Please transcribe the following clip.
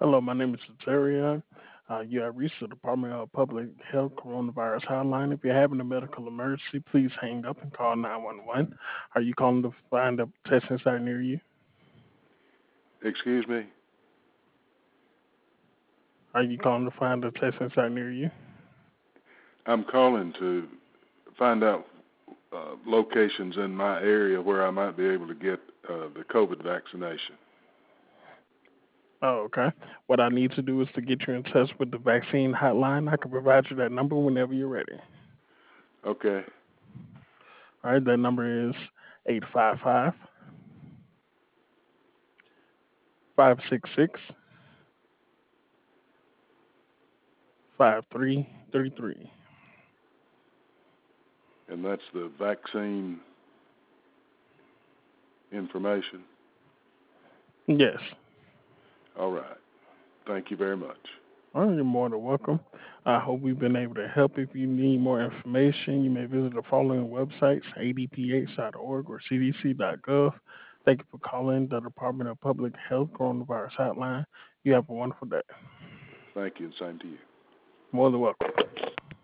Hello, my name is Cesaria. You have reached the Department of Public Health Coronavirus Hotline. If you're having a medical emergency, please hang up and call 911. Are you calling to find a testing site near you? Excuse me? Are you calling to find a testing site near you? I'm calling to find out locations in my area where I might be able to get the COVID vaccination. Oh, okay. What I need to do is to get you in touch with the vaccine hotline. I can provide you that number whenever you're ready. Okay. All right, that number is 855 566 5333. And that's the vaccine information. Yes. All right. Thank you very much. Well, you're more than welcome. I hope we've been able to help. If you need more information, you may visit the following websites: adph.org or cdc.gov. Thank you for calling the Department of Public Health Coronavirus Hotline. You have a wonderful day. Thank you, and same to you. More than welcome.